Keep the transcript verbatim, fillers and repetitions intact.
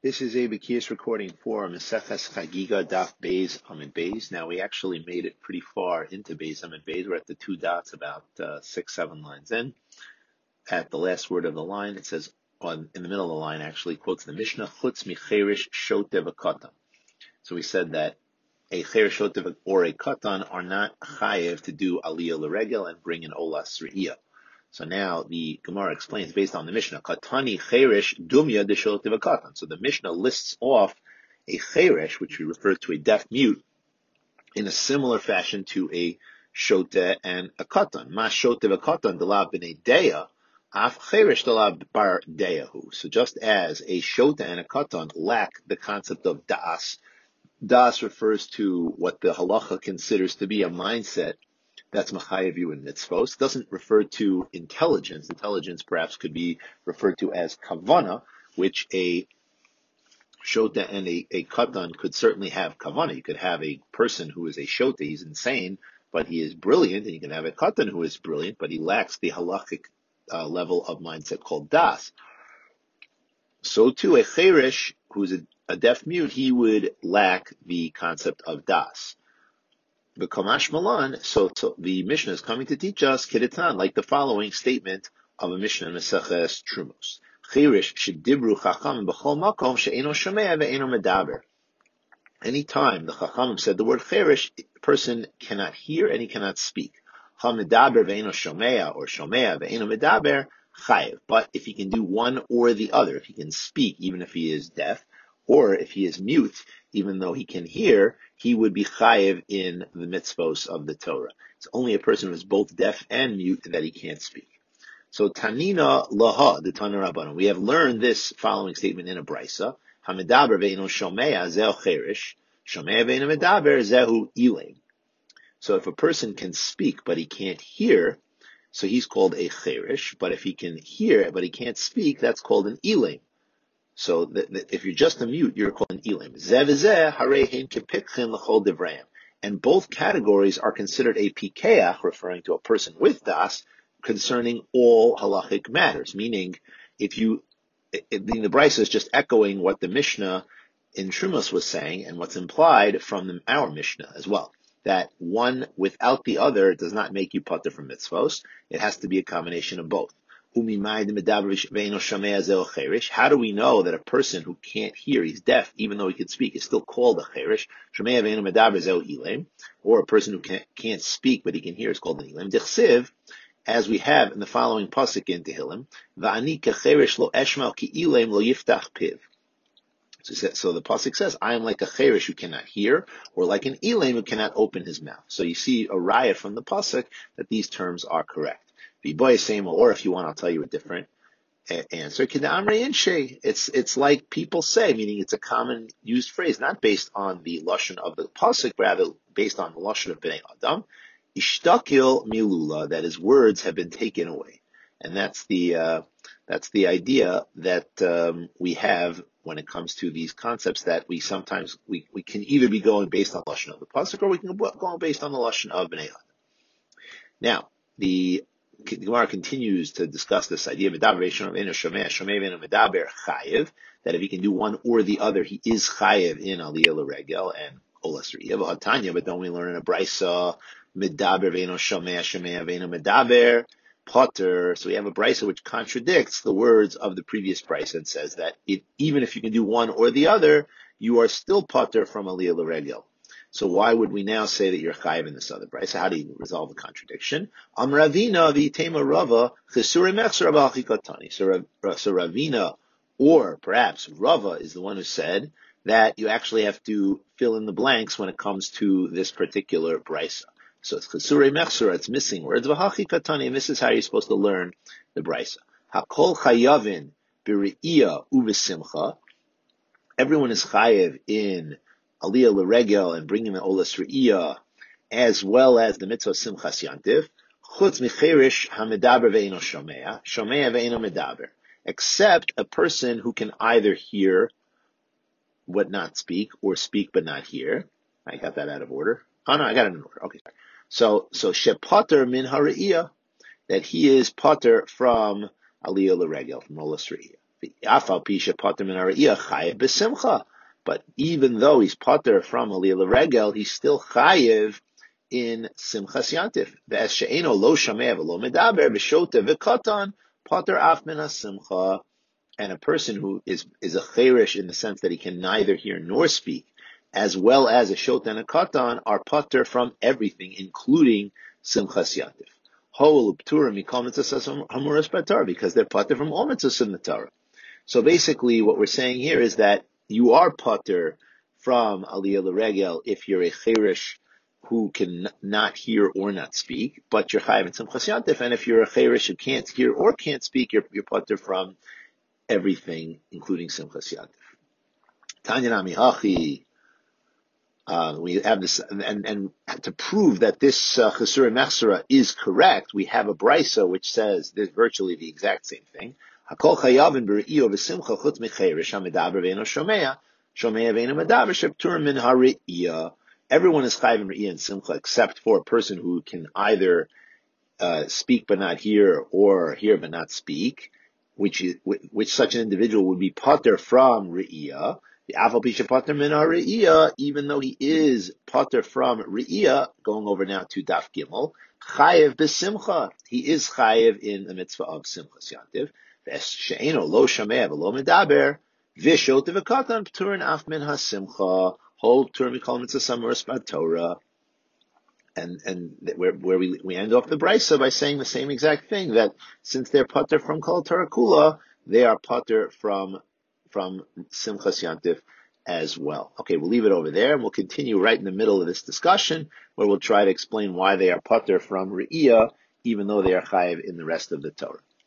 This is a Bakiyas recording for Maseches Chagiga Daf Beis Amid Beis. Now we actually made it pretty far into Beis Amid Beis. We're at the two dots, about uh, six, seven lines in. At the last word of the line, it says on in the middle of the line actually quotes the Mishnah Chutz Micherish Shotev Katan. So we said that a Cherish Shotev or a Katan are not chayev to do Aliyah L'Regel and bring an Olas Re'iyah. So now the Gemara explains based on the Mishnah, Katani Cherish Dumya de Shotev Katan. So the Mishnah lists off a Cherish, which we refer to a deaf mute, in a similar fashion to a Shote and a Katan. Ma Shotev Katan de la b'nei Deya, af Cherish de la bar Deyahu. So just as a Shote and a Katan lack the concept of Das, Das refers to what the halacha considers to be a mindset that's machayev you in mitzvos. It doesn't refer to intelligence. Intelligence perhaps could be referred to as kavana, which a shota and a, a katan could certainly have kavana. You could have a person who is a shota, he's insane, but he is brilliant, and you can have a katan who is brilliant, but he lacks the halachic uh, level of mindset called das. So too, a cherish, who's a, a deaf mute, he would lack the concept of das. The Kamash Malan, so, so the Mishnah is coming to teach us Keditan, like the following statement of a Mishnah in Maseches Trumos. Chirish shedibru chacham b'chol makom she'eno shomea ve'eno medaber. Anytime the chachamim said the word chirish, a person cannot hear and he cannot speak. Ha medaber ve'eno shomea or shomea ve'eno medaber chayev. But if he can do one or the other, if he can speak even if he is deaf, or if he is mute, even though he can hear, he would be chayev in the mitzvos of the Torah. It's only a person who is both deaf and mute that he can't speak. So Tanina laha, the Tana Rabbanan. We have learned this following statement in a brisa. Hamedaber ve'ino shomea zehu cherish, shomea ve'ino medaber zehu ilim. So if a person can speak but he can't hear, so he's called a cherish. But if he can hear but he can't speak, that's called an ilim. So that, that if you're just a mute, you're called an elim. And both categories are considered a pikeach, referring to a person with das, concerning all halachic matters. Meaning, if you, it, the brisa is just echoing what the Mishnah in Trumos was saying, and what's implied from the, our Mishnah as well. That one without the other does not make you pater from mitzvos. It has to be a combination of both. How do we know that a person who can't hear, he's deaf, even though he can speak, is still called a cherish? Or a person who can't, can't speak but he can hear is called an ilim. As we have in the following pasuk in Tehillim, So, so the pasuk says, I am like a cherish who cannot hear, or like an elam who cannot open his mouth. So you see a raya from the pasuk that these terms are correct. Or if you want, I'll tell you a different answer. It's it's like people say, meaning it's a common used phrase, not based on the lashon of the pasuk, rather based on the lashon of Bnei Adam. Ishtakil milula, that his words have been taken away, and that's the uh, that's the idea that um, we have when it comes to these concepts, that we sometimes we, we can either be going based on the lashon of the pasuk, or we can go based on the lashon of Bnei Adam. Now the The Gemara continues to discuss this idea that if he can do one or the other, he is chayev in aliyah l'regel and olas re'iyah. But don't we learn in a brisa medaber ve'eno shomea shomea ve'eno medaber potter? So we have a brisa which contradicts the words of the previous brisa and says that it, even if you can do one or the other, you are still potter from aliyah l'regel. So why would we now say that you're chayiv in this other brisa? How do you resolve the contradiction? Am Ravina v'itema Rava chesure mechser b'achikatani. So so Ravina, or perhaps Rava, is the one who said that you actually have to fill in the blanks when it comes to this particular brisa. So it's chesure mechser, it's missing words b'achikatani, and this is how you're supposed to learn the brisa. Hakol chayavin b're'iyah u'v'simcha. Everyone is chayiv in aliyah l'regel and bringing the olas re'iyah, as well as the mitzvah simchas yantiv, chutz micherish hamedaber ve'eno shomea, shomea ve'eno medaber, except a person who can either hear but not speak, or speak but not hear. I got that out of order. Oh no, I got it in order. Okay. So, so shepater min ha're'iyah, that he is pater from aliyah l'regel, from olas re'iyah. But even though he's pater from Aliyah L'Regel, he's still chayiv in Simchas Yantif. Ve'es she'eno lo shameh v'lo medaber v'shota v'katan pater af min ha-simcha. And a person who is is a cherish in the sense that he can neither hear nor speak, as well as a shota and a katan, are pater from everything, including Simchas Yantif. Ho'ul p'tura mikol mitzvahs hamuras b'Torah, because they're pater from all mitzvahs in the Torah. So basically, what we're saying here is that you are pater from Aliyah L'Regel if you're a cherish who can not hear or not speak, but you're chayiv in Simchas Yantif. And if you're a cherish who can't hear or can't speak, you're, you're pater from everything, including Simchas Yantif. Tanya Nami Hachi. Uh, we have this, and, and, and to prove that this uh, Chesura Mechsera is correct, we have a brisa which says there's virtually the exact same thing. Hakol chayavin b're'iyo v'simcha chutz micherish ha'medaber v'eino shomea, shomea v'eino medaber sheptur min ha're'iya. Everyone is chayav in re'iya and simcha except for a person who can either uh, speak but not hear, or hear but not speak, which is, which such an individual would be pater from re'iya. The Afal Pisha Pater Min HaRe'iyah, even though he is Pater from Re'iyah, going over now to Daf Gimel, Chayev B'Simcha. He is Chayev in the mitzvah of Simchas Yantiv. She'eno lo shameh v'lo medaber, v'shot v'katan p'turin af min ha-simcha, whole p'turin mikol mitzvah samuras b'Torah. And, and where, where we, we end off the brisa by saying the same exact thing, that since they're Pater from Kol Torah Kula, they are Pater from from Simchas Yantif as well. Okay, we'll leave it over there, and we'll continue right in the middle of this discussion, where we'll try to explain why they are pater from Re'iyah, even though they are chayiv in the rest of the Torah.